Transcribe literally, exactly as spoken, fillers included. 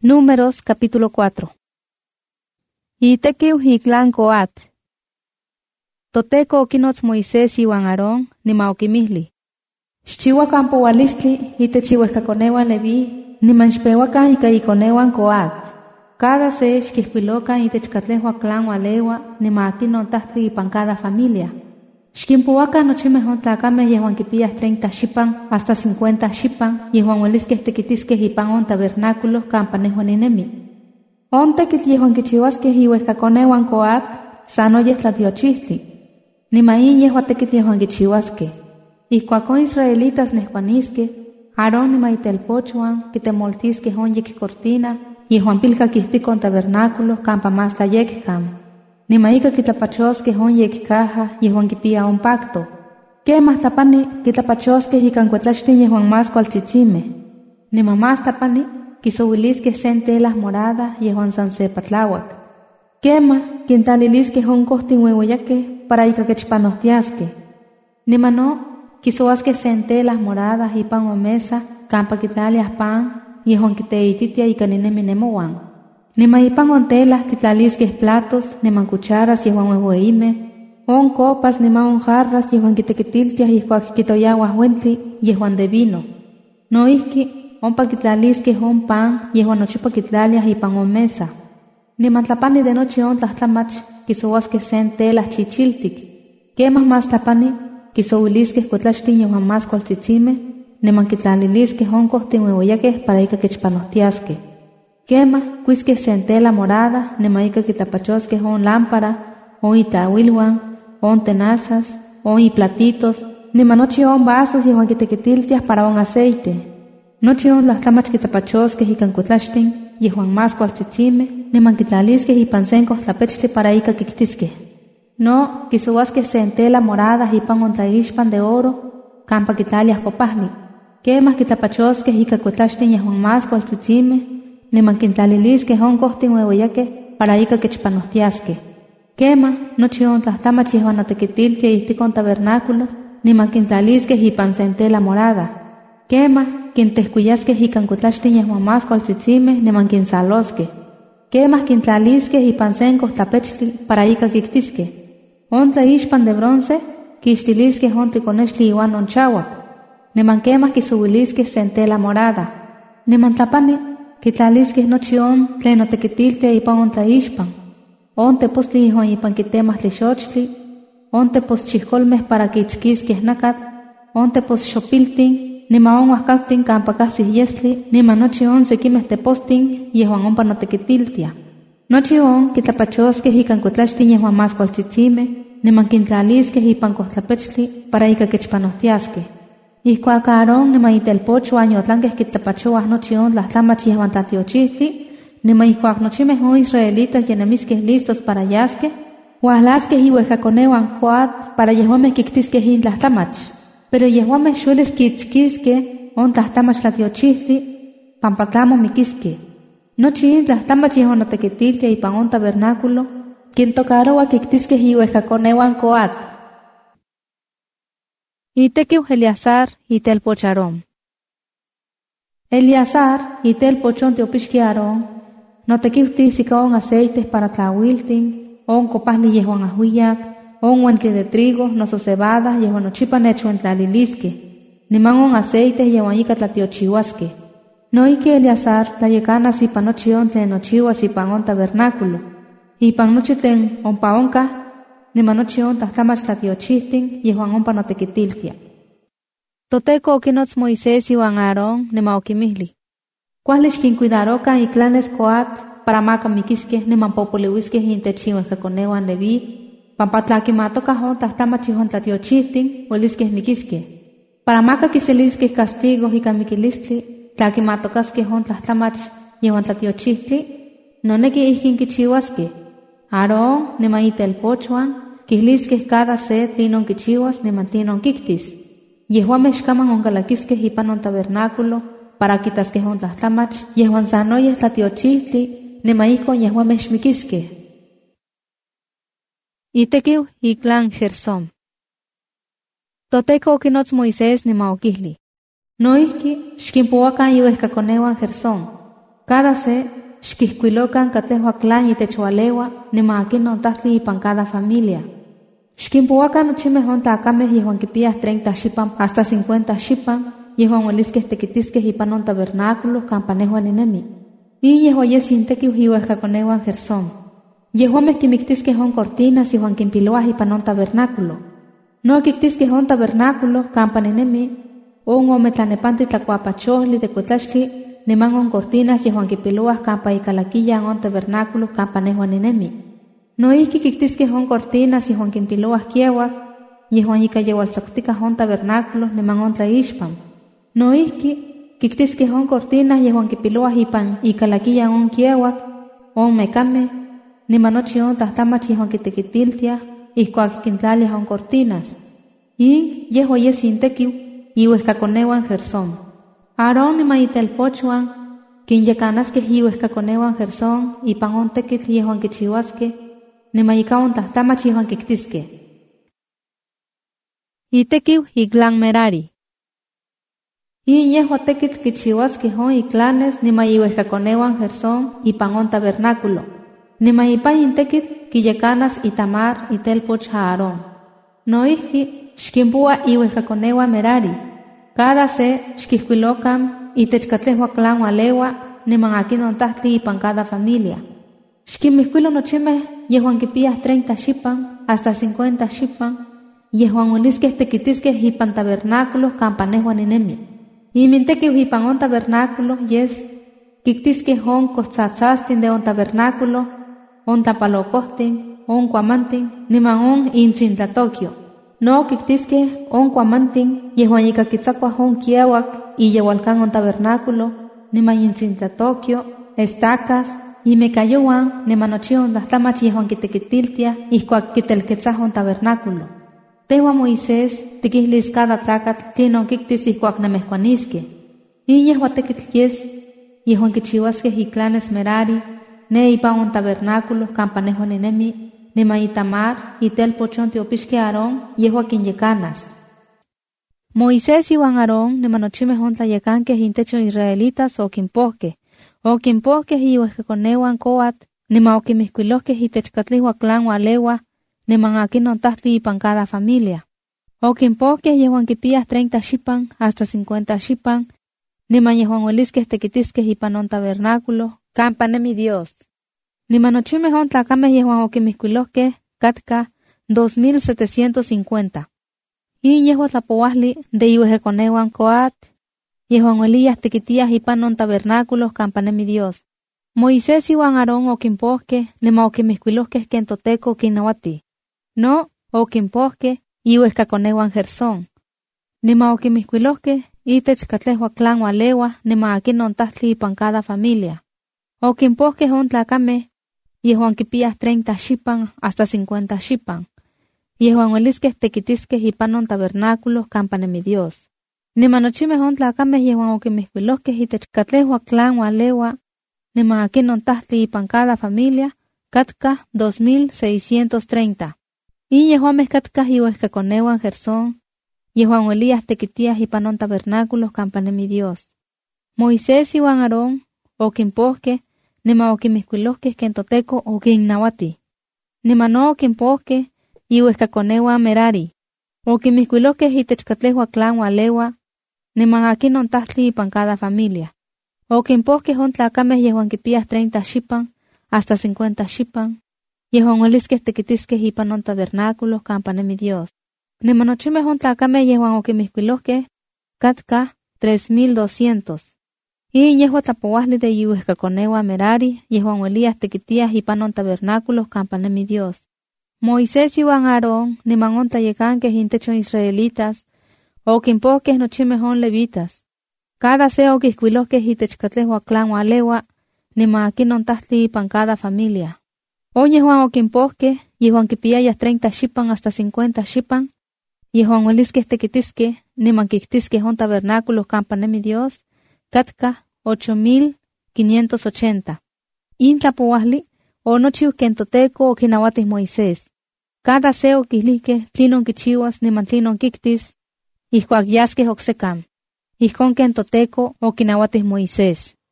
Números capítulo cuatro. Itekiu hiklan Coat. Toteco okinots Moisés iwan Aarón nima okimihli. Xchihuakan powalistli itechiuehkakonewan Leví niman xpehuakan ika ikonewan Coat. Cada se xkihpilokan itechkatlehua clan walewa nima akinon tahtli ipan cada familia. Xkinpoakan nochimeh on tlakameh yehuan kipiyah treinta xipan hasta cincuenta xipan yehuan ueliskeh tekitiskeh ipan on tabernáculo kampa nehua ninemi. On tekitl yehuan kichiuaskeh iuehkakonewan Coat sanoyeh tlatiochihtli. Nima in yehua tekitl yehuan kichiuaskeh. Ihkuakon israelitas nehkuaniskeh, Aarón nima itelpochuan kitemoltiskeh on yek cortina yehuan pilka kihtikon tabernáculo kampa mas tlayekkam. Nima ika kitlapachoskeh on yek caja yehuan kipia on pacto. Kemah tlapani kitlapachoskeh ikan kuetlaxtin yehuan mas kualtzitzimeh. Nima mas tlapani kisouiliskeh sen telah morada yehuan san se patlauak. Kemah kintlaliliskeh on kohtin ueueyakeh para ika kechpanohtiaskeh. Nima no kisouaskeh sen telah morada ipan on mesa kampa kitlaliah pan yehuan kiteititia ika ninemi nemowan. Nima ipan on telah kitlaliskeh platos niman cucharas yehuan ueueimeh, on copas nima on jarras yehuan kitekitiltiah ihkuak kitoyawah uentli yehuan de vino. Noihki ompa kitlaliskeh on pan yehuan nochipa kitlaliah ipan on mesa. Niman tlapani de nochi on tlahtlamach kisouaskeh sen telah chichiltik. Kemah mas tlapani kisouiliskeh kuetlaxtin yehuan mas kualtzitzimeh niman kitlaliliskeh on kohtin ueueyakeh para ika kechpanohtiaskeh. Kemah kuiskeh sen tela morada nima ika kitlapachoskeh on lámpara, on itawilwan, on tenazas, on iplatitos, nima nochi on vasos yehuan kitekitiltiah para on aceite. Nochi on tlahtlamach kitlapachoskeh ikan kuetlaxtin yehuan mas kualtzitzimeh niman kitlaliskeh ipan sen kohtlapechtli para ika kiktiskeh. No kisouaskeh sen tela morada ipan on tlaixpan de oro kampa kitlaliah kopahli. Kemah kitlapachoskeh ika kuetlaxtin yehuan mas kualtzitzimeh niman kintlaliliskeh on kohtin ueueyakeh para ika kechpanohtiaskeh. Kemah nochi on tlahtlamach yehuan notekitiltia ihtikon tabernáculo niman kintlaliskeh ipan sen tela morada. Kemah kintehkuiaskeh ikan kuetlaxtin yehuan mas kualtzitzimeh niman kinsaloskeh. Kemah kintlaliskeh ipan sen kohtlapechtli para ika kiktiskeh. On tlaixpan de bronce kixtiliskeh on tikonextli iwan on chawak. Niman kemah kisouiliskeh sen tela morada. Niman tlapani kitlaliskeh nochi on tlen notekitiltia ipan on tlaixpan. On tepostli yehuan ipan kitemah tlixochtli, on teposchihkolmeh para kiitzkiskeh nakatl, on teposxopiltin, nima on uahkaltin kampa kahsih yestli, nima nochi on sekimeh tepostin yehuan ompa notekitiltia. Nochi on kitlapachoskeh ikan kuetlaxtin yehuan mas kualtzitzimeh, niman kintlaliskeh ipan kohtlapechtli para ika kechpanohtiaskeh. Ihkuak Aarón nima itelpochuan yotlankeh kitlapachowah nochi on tlahtlamach yehuan tlatiochihtli, nima ihkuak nochimeh on israelitas yenemiskeh listos para yaskeh, uahlaskeh iuehkakonewan Coat para yehuameh kiktiskeh in tlahtlamach. Pero yehuameh xuelis kiitzkiskeh on tlahtlamach tlatiochihtli, pampa tlamo mikiskeh. Nochi in tlahtlamach yehuan notekitiltia ipan on tabernáculo, kintocaroa kiktiskeh iuehkakonewan Coat. Itekiu Eleazar itelpoch Aarón. Eleazar itelpochon tiopixki Aarón notekiuhtis ika on aceites para tlauiltin, on kopahli yehuan ahuiyak, on uentli de trigo noso cebada yehuan nochipa nechuentlaliliskeh, niman on aceites yehuan ika tlatiochiuaskeh. Noihki Eleazar tlayekanas ipan nochi on tlen nochiuas ipan on tabernáculo, ipan nochi tlen ompa onkah, nima nochi on tlahtlamach tlatiochihtin yehuan ompa notekitiltia. Toteco okinots Moisés iwan Aarón nima okimihli. Kuali xkincuidarokan iclanes Coat para maka mikiskeh niman popoliuiskeh intech iuehkakonewan Leví, pampa tlakimatokah on tlahtlamach yehuan tlatiochihtin ueliskeh mikiskeh. Para maka kiseliskeh castigo ika mikilistli, tlakimatokaskeh on tlahtlamach yehuan tlatiochihtli, noneki ihkin kichiuaskeh. Aarón nima itelpochuan kihliskeh cada se tlinon kichiuas niman tlinon kiktis. Yehuameh xkaman onkalakiskeh ipan on tabernáculo para kitaskeh on tlahtlamach yehuan sanoyeh tlatiochihtli nima ihkon yehuameh xmikiskeh. Itekiu iklan Gersón. Toteco okinots Moisés nima okihli. Noihki xkinpoakan iuehkakonewan Gersón. Cada se, xquihcuilocan catlejo clan y techualewa, nimaquino tahtli ipan cada familia. Xquimpoacan nochimeh ontacameh yehuan quipiyah treinta xipan hasta cincuenta xipan, yehuan uelisqueh tequitisqueh ipan on tabernáculo campanehuan ninemi. Y yehuan yesintequiu iuehcaconeuan Gersón. Yehuameh quimictisqueh on cortinas yehuan quimpiloah ipan on tabernáculo. No quictisqueh on tabernáculo campaninemi, on ometlanepanti tlacuapachohli de cuetlaxtli, niman on cortinas yehuan quimpiloah campa icalaquillan on tabernáculo campanehuan ninemi. No ihki quictisqueh on cortinas yehuan quimpiloah kieuac, yehuan ica yeualtzocticah on tabernáculo niman on tlaixpan. No ihki quictisqueh on cortinas yehuan quimpiloah ipan icalaquillan on kieuac, on mecameh, niman nochi on tlahtlamach yehuan quitequitiltiah, ihcuac quintlaliah on cortinas. Y yehuan yesintequiu, iuehcaconeuan Gersón. Aarón niman itelpochuan, quinyecanasqueh iuehcaconeuan Gersón ipan on tequitl yehuan quichiuasqueh, niman ica on tlahtlamach yehuan quictisqueh. Itequiu iclan Merari. Y yehua tequitl quichiuasqueh on iclanes niman iuehcaconeuan Gersón ipan on tabernáculo. Niman ipan intequitl quiyecanas Itamar itelpoch Aarón. Noihki xquimpua iuehcaconeuan Merari. Cada se xquihcuilocan itechcatlehua clan ualeua niman aquinon tahtli ipan cada familia. Xquimihcuilo nochimeh yehuan quipiyah treinta xipan hasta cincuenta xipan, yehuan uelisqueh tequitisqueh ipan tabernáculo campanehuan ninemi. Imintequiu ipan on tabernáculo yes quictisqueh on cohtzatzastin de on tabernáculo, on tlapalocohtin, on cuamantin, niman on intzintlatokio. No quictisqueh on cuamantin yehuan ica quitzacuah on kieuac y yeualcan on tabernáculo, niman intzintlatokio, estacas, y mecayouan niman nochi on tlahtlamach yehuan quitequitiltiah ihcuac quitelquetzah on tabernáculo. Tehua Moisés tiquihlis cada tlacatl tlinon quictis ihcuac nemehcuanisqueh. Y yehua tequitl yes, yehuan quichiuasqueh iclanes Merari, ne ipan on tabernáculo campanehuan ninemi, niman Itamar, itelpochon tiopixque Aarón, yehua quinyecanas. Moisés iuan Aarón niman nochimeh on tlayecanqueh intecho israelitas o quimpohqueh, o quimpohqueh iuehcaconeuan Coat, niman oquimihcuilohqueh itechcatlihua clan ualeua, niman aquinon tahtli ipan cada familia. O quimpohqueh yehuan quipiyah treinta xipan hasta cincuenta xipan, niman yehuan uelisqueh tequitisqueh ipan on tabernáculo, campa nemi Dios. Niman nochimeh on tlacameh yehuan oquimihcuilohqueh catca dos mil setecientos cincuenta. Y yehua tlapouahli de iuehcaconeuan Coat, yehuan ueliyah tequitiah ipan on tabernáculo campa nemi Dios. Moisés iuan Aarón oquimpohqueh niman oquimihcuilohqueh ken toteco quinnauati. No oquimpohqueh iuehcaconeuan Gersón. Niman oquimihcuilohqueh itech catlehua clan ualeua niman aquinon tahtli ipan cada familia. Oquimpohqueh on tlacameh yehuan quipiyah treinta xipan hasta cincuenta xipan, yehuan uelisqueh tequitisqueh ipan on tabernáculo campa nemi Dios. Niman nochimeh on tlacameh yehuan oquimihcuilohqueh itech catlehua clan ualeua niman aquinon tahtli ipan cada familia catca dos mil seiscientos treinta. Y yehuameh catcah iuehcaconeuan Gersón, yehuan ueliyah tequitiah ipan on tabernáculo campa nemi Dios. Moisés iuan Aarón oquimpohqueh niman oquimihcuilohqueh ken toteco oquinnauati. Niman no oquimpohqueh iuehcaconeuan Merari. Oquimihcuilohqueh itech catlehua clan ualeua niman aquinon tahtli ipan cada familia. Oquimpohqueh on tlacameh yehuan quipiyah treinta xipan hasta cincuenta xipan, yehuan uelisqueh tequitisqueh ipan on tabernáculo campa nemi Dios. Niman nochimeh on tlacameh yehuan oquimihcuilohqueh catca tres mil doscientos. Y yehua tlapouahli de iuehcaconeuan Merari, yehuan ueliyah tequitiah ipan on tabernáculo campa nemi Dios. Moisés iuan Aarón niman on tlayecanqueh intecho israelitas, oquimpohqueh nochimeh on levitas. Cada se oquihcuilohqueh itech catlehua clan ualeua, niman aquinon tahtli ipan cada familia. O yehuan oquimpohqueh yehuan quipiyayah treinta xipan hasta cincuenta xipan, yehuan uelisqueh tequitisqueh niman quictisqueh on tabernáculo campa nemi Dios, catca ocho mil quinientos ochenta. In tlapouahli onochiu ken toteco oquinauatih Moisés. Cada se oquihliqueh tlinon quichiuas niman tlinon quictis, ihcuac yasqueh ocsecan. Ihcon ken toteco oquinauatih Moisés.